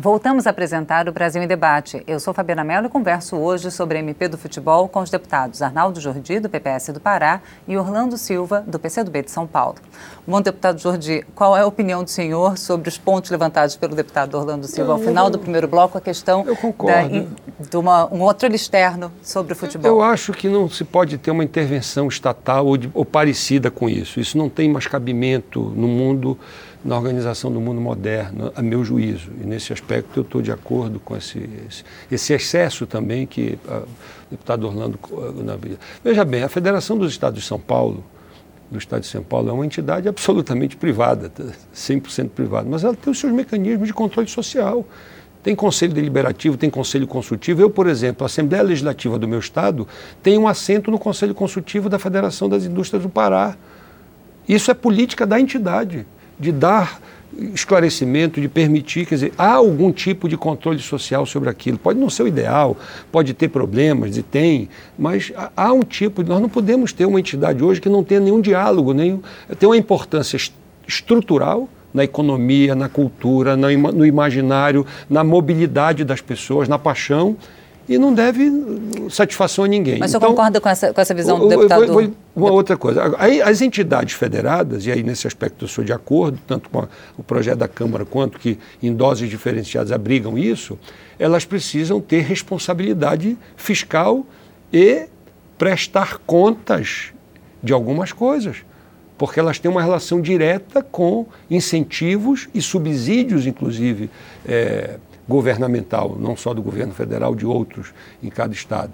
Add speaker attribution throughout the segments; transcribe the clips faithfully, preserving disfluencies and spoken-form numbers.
Speaker 1: Voltamos a apresentar o Brasil em Debate. Eu sou Fabiana Mello e converso hoje sobre a M P do futebol com os deputados Arnaldo Jordi, do P P S do Pará, e Orlando Silva, do P C do B de São Paulo. Bom, deputado Jordi, qual é a opinião do senhor sobre os pontos levantados pelo deputado Orlando Silva ao final do primeiro bloco, a questão
Speaker 2: eu concordo.
Speaker 1: Da, de uma, um controle externo sobre o futebol?
Speaker 2: Eu acho que não se pode ter uma intervenção estatal ou, de, ou parecida com isso. Isso não tem mais cabimento no mundo, na organização do mundo moderno, a meu juízo. E nesse aspecto eu estou de acordo com esse, esse, esse excesso também que a, o deputado Orlando... Na, veja bem, a Federação dos Estados de São Paulo, do Estado de São Paulo, é uma entidade absolutamente privada, cem por cento privada, mas ela tem os seus mecanismos de controle social. Tem conselho deliberativo, tem conselho consultivo. Eu, por exemplo, a Assembleia Legislativa do meu estado tem um assento no conselho consultivo da Federação das Indústrias do Pará. Isso é política da entidade, de dar esclarecimento, de permitir, quer dizer, há algum tipo de controle social sobre aquilo. Pode não ser o ideal, pode ter problemas, e tem, mas há um tipo, nós não podemos ter uma entidade hoje que não tenha nenhum diálogo, nenhum, tem uma importância estrutural na economia, na cultura, no imaginário, na mobilidade das pessoas, na paixão, e não deve satisfação a ninguém.
Speaker 1: Mas
Speaker 2: então,
Speaker 1: você concorda com essa, com essa visão do deputado?
Speaker 2: Eu vou, vou, uma outra coisa. Aí, as entidades federadas, e aí nesse aspecto eu sou de acordo, tanto com a, o projeto da Câmara quanto que em doses diferenciadas abrigam isso, elas precisam ter responsabilidade fiscal e prestar contas de algumas coisas, porque elas têm uma relação direta com incentivos e subsídios, inclusive, é, governamental, não só do governo federal, de outros em cada estado.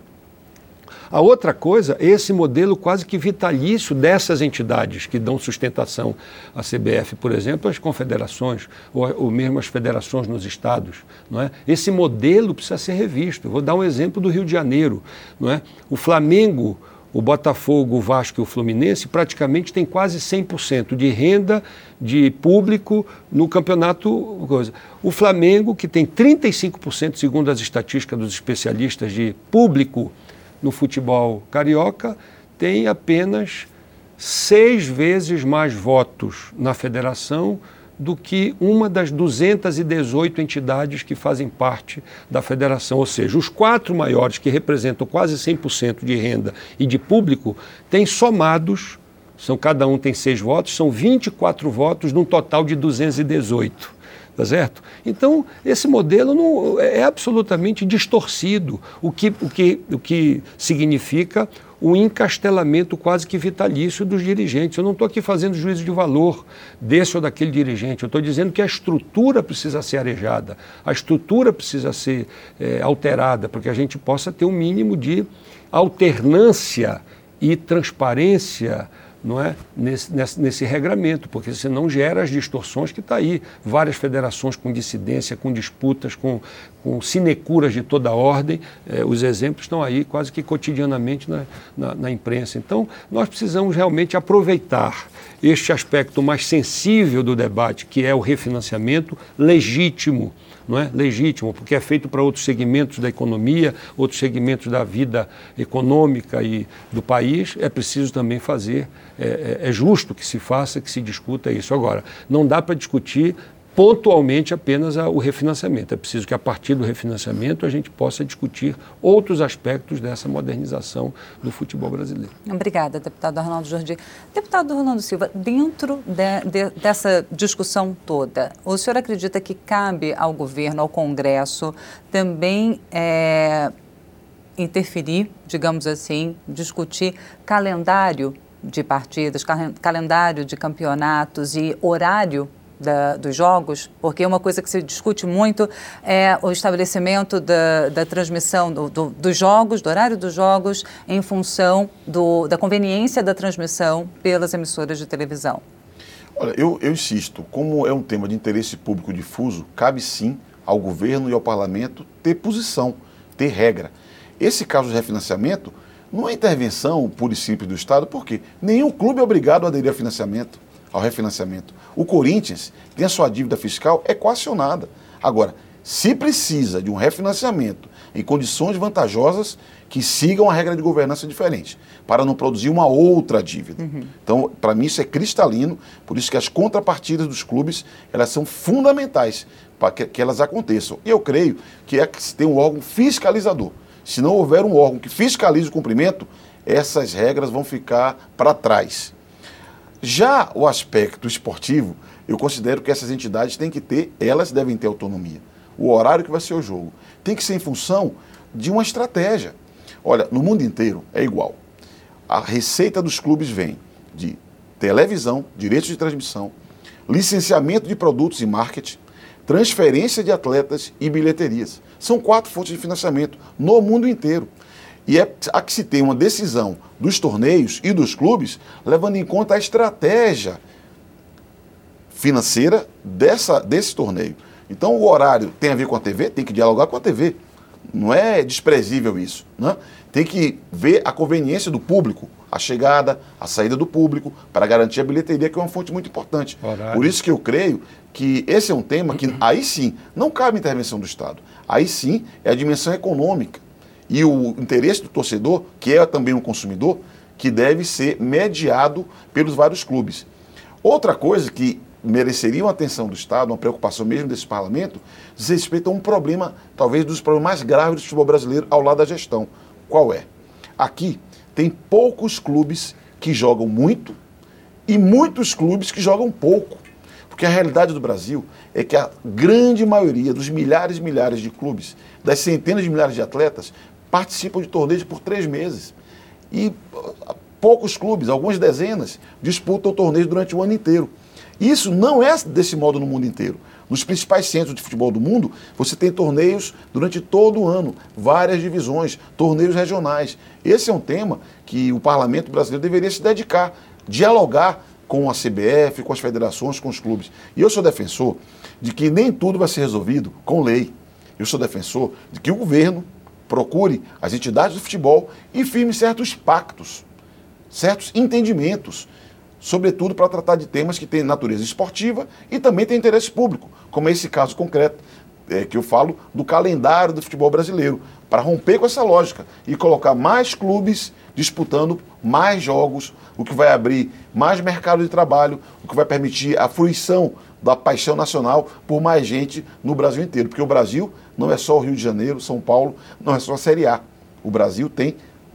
Speaker 2: A outra coisa é esse modelo quase que vitalício dessas entidades que dão sustentação à C B F, por exemplo, as confederações, ou, ou mesmo as federações nos estados. Não é? Esse modelo precisa ser revisto. Eu vou dar um exemplo do Rio de Janeiro. Não é? O Flamengo, o Botafogo, o Vasco e o Fluminense praticamente têm quase cem por cento de renda de público no campeonato. O Flamengo, que tem trinta e cinco por cento, segundo as estatísticas dos especialistas, de público no futebol carioca, tem apenas seis vezes mais votos na federação do que uma das duzentas e dezoito entidades que fazem parte da federação. Ou seja, os quatro maiores, que representam quase cem por cento de renda e de público, têm somados, são, cada um tem seis votos, são vinte e quatro votos num total de duzentos e dezoito. Tá certo? Então, esse modelo não, é absolutamente distorcido, o que, o que, o que significa o encastelamento quase que vitalício dos dirigentes. Eu não estou aqui fazendo juízo de valor desse ou daquele dirigente, eu estou dizendo que a estrutura precisa ser arejada, a estrutura precisa ser é, alterada, para que a gente possa ter um mínimo de alternância e transparência, não é? nesse, nesse, nesse regramento, porque senão gera as distorções que está aí. Várias federações com dissidência, com disputas, com, com sinecuras de toda ordem. Eh, os exemplos estão aí quase que cotidianamente na, na, na imprensa. Então, nós precisamos realmente aproveitar este aspecto mais sensível do debate, que é o refinanciamento legítimo, não é? Legítimo, porque é feito para outros segmentos da economia, outros segmentos da vida econômica e do país. É preciso também fazer, é, é justo que se faça, que se discuta isso. Agora, não dá para discutir pontualmente apenas a, o refinanciamento. É preciso que a partir do refinanciamento a gente possa discutir outros aspectos dessa modernização do futebol brasileiro.
Speaker 1: Obrigada, deputado Arnaldo Jordi. Deputado Orlando Silva, dentro de, de, dessa discussão toda, o senhor acredita que cabe ao governo, ao Congresso, também é, interferir, digamos assim, discutir calendário de partidas, calendário de campeonatos e horário Da, dos jogos? Porque uma coisa que se discute muito é o estabelecimento da, da transmissão do, do, dos jogos, do horário dos jogos, em função do, da conveniência da transmissão pelas emissoras de televisão.
Speaker 3: Olha, eu, eu insisto, como é um tema de interesse público difuso, cabe sim ao governo e ao parlamento ter posição, ter regra. Esse caso de refinanciamento não é intervenção pura e simples do Estado, porque nenhum clube é obrigado a aderir a financiamento, ao refinanciamento. O Corinthians tem a sua dívida fiscal equacionada. Agora, se precisa de um refinanciamento em condições vantajosas que sigam a regra de governança diferente, para não produzir uma outra dívida. Uhum. Então, para mim, isso é cristalino, por isso que as contrapartidas dos clubes, elas são fundamentais para que, que elas aconteçam. E eu creio que é que se tem um órgão fiscalizador. Se não houver um órgão que fiscalize o cumprimento, essas regras vão ficar para trás. Já o aspecto esportivo, eu considero que essas entidades têm que ter, elas devem ter autonomia. O horário que vai ser o jogo tem que ser em função de uma estratégia. Olha, no mundo inteiro é igual. A receita dos clubes vem de televisão, direitos de transmissão, licenciamento de produtos e marketing, transferência de atletas e bilheterias. São quatro fontes de financiamento no mundo inteiro. E é a que se tem uma decisão dos torneios e dos clubes, levando em conta a estratégia financeira dessa, desse torneio. Então, o horário tem a ver com a T V? Tem que dialogar com a T V. Não é desprezível isso, né? Tem que ver a conveniência do público, a chegada, a saída do público, para garantir a bilheteria, que é uma fonte muito importante. Horário. Por isso que eu creio que esse é um tema que, aí sim, não cabe intervenção do Estado. Aí sim, é a dimensão econômica. E o interesse do torcedor, que é também um consumidor, que deve ser mediado pelos vários clubes. Outra coisa que mereceria uma atenção do Estado, uma preocupação mesmo desse parlamento, diz respeito a um problema, talvez dos problemas mais graves do futebol brasileiro ao lado da gestão. Qual é? Aqui tem poucos clubes que jogam muito e muitos clubes que jogam pouco. Porque a realidade do Brasil é que a grande maioria dos milhares e milhares de clubes, das centenas de milhares de atletas, participam de torneios por três meses. E poucos clubes, algumas dezenas, disputam torneios durante o ano inteiro. Isso não é desse modo no mundo inteiro. Nos principais centros de futebol do mundo, você tem torneios durante todo o ano, várias divisões, torneios regionais. Esse é um tema que o parlamento brasileiro deveria se dedicar, dialogar com a C B F, com as federações, com os clubes. E eu sou defensor de que nem tudo vai ser resolvido com lei. Eu sou defensor de que o governo procure as entidades do futebol e firme certos pactos, certos entendimentos, sobretudo para tratar de temas que têm natureza esportiva e também têm interesse público, como é esse caso concreto é, que eu falo do calendário do futebol brasileiro, para romper com essa lógica e colocar mais clubes disputando mais jogos, o que vai abrir mais mercado de trabalho, o que vai permitir a fruição da paixão nacional por mais gente no Brasil inteiro, porque o Brasil não é só o Rio de Janeiro, São Paulo, não é só a Série A. O Brasil tem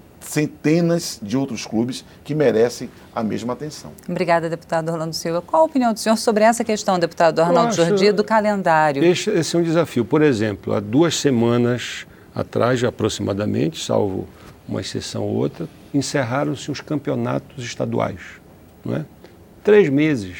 Speaker 3: centenas de outros clubes que merecem a mesma atenção.
Speaker 1: Obrigada, deputado Orlando Silva. Qual a opinião do senhor sobre essa questão, deputado Arnaldo Jordi, do calendário?
Speaker 2: Esse, esse é um desafio. Por exemplo, há duas semanas atrás, aproximadamente, salvo uma exceção ou outra, encerraram-se os campeonatos estaduais. Não é? Três meses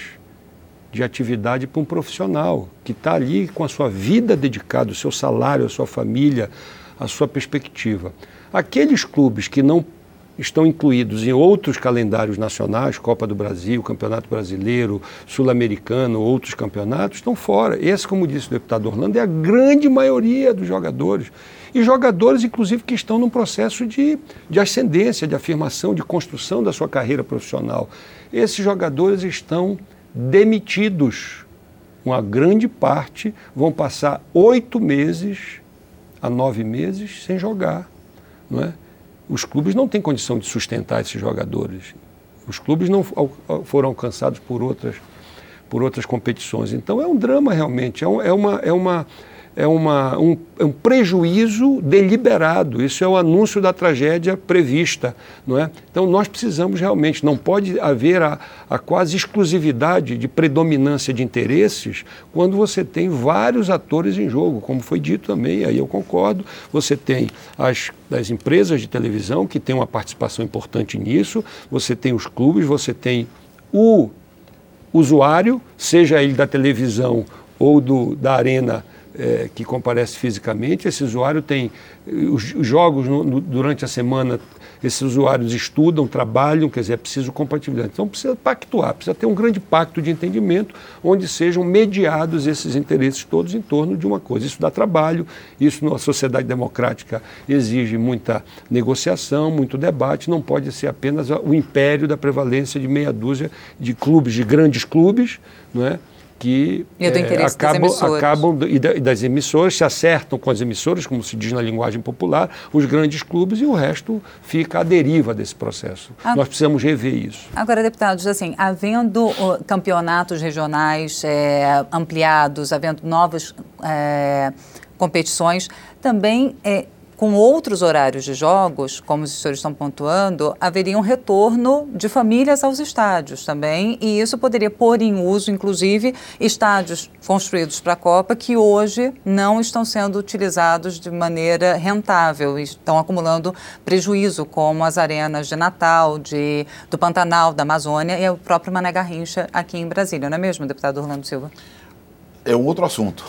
Speaker 2: de atividade para um profissional que está ali com a sua vida dedicada, o seu salário, a sua família, a sua perspectiva. Aqueles clubes que não estão incluídos em outros calendários nacionais, Copa do Brasil, Campeonato Brasileiro, Sul-Americano, outros campeonatos, estão fora. Esse, como disse o deputado Orlando, é a grande maioria dos jogadores. E jogadores, inclusive, que estão num processo de, de ascendência, de afirmação, de construção da sua carreira profissional. Esses jogadores estão demitidos. Uma grande parte vão passar oito meses a nove meses sem jogar. Não é? Os clubes não têm condição de sustentar esses jogadores. Os clubes não foram alcançados por outras, por outras competições. Então é um drama realmente, é, um, é, uma, é, uma, é, uma, um, é um prejuízo deliberado. Isso é o anúncio da tragédia prevista. Não é? Então nós precisamos realmente, não pode haver a, a quase exclusividade de predominância de interesses quando você tem vários atores em jogo, como foi dito também, aí eu concordo. Você tem as, as empresas de televisão que têm uma participação importante nisso, você tem os clubes, você tem o usuário, seja ele da televisão ou do, da arena é, que comparece fisicamente. Esse usuário tem os, os jogos no, no, durante a semana, esses usuários estudam, trabalham, quer dizer, é preciso compatibilidade. Então precisa pactuar, precisa ter um grande pacto de entendimento onde sejam mediados esses interesses todos em torno de uma coisa. Isso dá trabalho, isso na sociedade democrática exige muita negociação, muito debate, não pode ser apenas o império da prevalência de meia dúzia de clubes, de grandes clubes, não é? que
Speaker 1: e do
Speaker 2: é, acabam, acabam e das emissoras se acertam com as emissoras, como se diz na linguagem popular, os grandes clubes, e o resto fica à deriva desse processo. Ah, Nós precisamos rever isso.
Speaker 1: Agora, deputados, assim, havendo uh, campeonatos regionais é, ampliados, havendo novas é, competições, também é, com outros horários de jogos, como os senhores estão pontuando, haveria um retorno de famílias aos estádios também, e isso poderia pôr em uso, inclusive, estádios construídos para a Copa que hoje não estão sendo utilizados de maneira rentável, estão acumulando prejuízo, como as arenas de Natal, de, do Pantanal, da Amazônia e o próprio Mané Garrincha aqui em Brasília, não é mesmo, deputado Orlando Silva?
Speaker 3: É um outro assunto.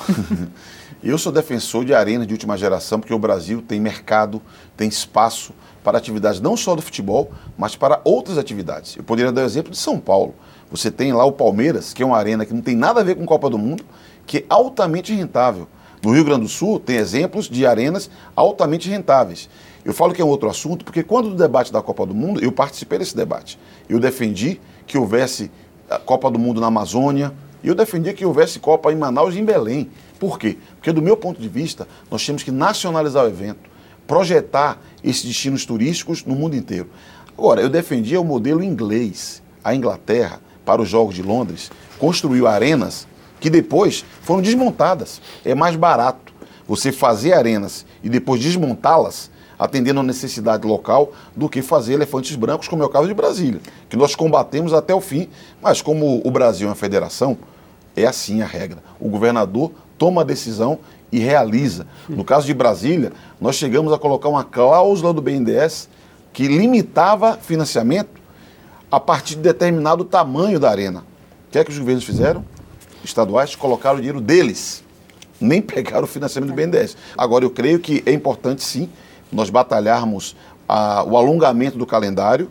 Speaker 3: Eu sou defensor de arenas de última geração porque o Brasil tem mercado, tem espaço para atividades não só do futebol, mas para outras atividades. Eu poderia dar o exemplo de São Paulo. Você tem lá o Palmeiras, que é uma arena que não tem nada a ver com Copa do Mundo, que é altamente rentável. No Rio Grande do Sul tem exemplos de arenas altamente rentáveis. Eu falo que é um outro assunto porque quando o debate da Copa do Mundo, eu participei desse debate. Eu defendi que houvesse a Copa do Mundo na Amazônia, e eu defendia que houvesse Copa em Manaus e em Belém. Por quê? Porque, do meu ponto de vista, nós temos que nacionalizar o evento, projetar esses destinos turísticos no mundo inteiro. Agora, eu defendia o modelo inglês. A Inglaterra, para os Jogos de Londres, construiu arenas que depois foram desmontadas. É mais barato você fazer arenas e depois desmontá-las, atendendo a necessidade local, do que fazer elefantes brancos, como é o caso de Brasília, que nós combatemos até o fim, mas como o Brasil é uma federação, é assim a regra. O governador toma a decisão e realiza. No caso de Brasília, nós chegamos a colocar uma cláusula do B N D E S que limitava financiamento a partir de determinado tamanho da arena. O que é que os governos fizeram? Estaduais colocaram o dinheiro deles, nem pegaram o financiamento do B N D E S. Agora, eu creio que é importante, sim, nós batalharmos a, o alongamento do calendário.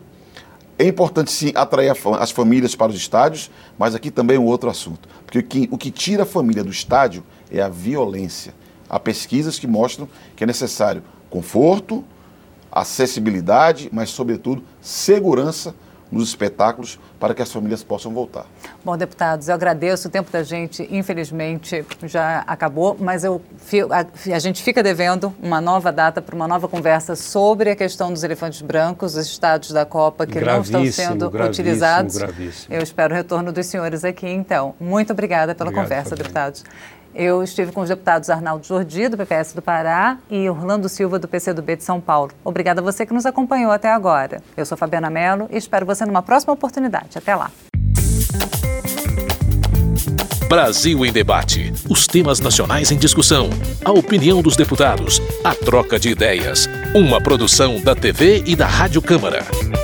Speaker 3: É importante, sim, atrair a, as famílias para os estádios, mas aqui também é um outro assunto. Porque o que, o que tira a família do estádio é a violência. Há pesquisas que mostram que é necessário conforto, acessibilidade, mas, sobretudo, segurança nos espetáculos para que as famílias possam voltar.
Speaker 1: Bom, deputados, eu agradeço. O tempo da gente, infelizmente, já acabou, mas eu, a, a gente fica devendo uma nova data para uma nova conversa sobre a questão dos elefantes brancos, os estádios da Copa que
Speaker 2: gravíssimo,
Speaker 1: não estão sendo
Speaker 2: gravíssimo,
Speaker 1: utilizados.
Speaker 2: Gravíssimo.
Speaker 1: Eu espero o retorno dos senhores aqui, então. Muito obrigada pela Obrigado, conversa, Fabiana. Deputados. Eu estive com os deputados Arnaldo Jordi, do P P S do Pará, e Orlando Silva, do P C do B de São Paulo. Obrigada a você que nos acompanhou até agora. Eu sou Fabiana Mello e espero você numa próxima oportunidade. Até lá.
Speaker 4: Brasil em Debate. Os temas nacionais em discussão. A opinião dos deputados. A troca de ideias. Uma produção da T V e da Rádio Câmara.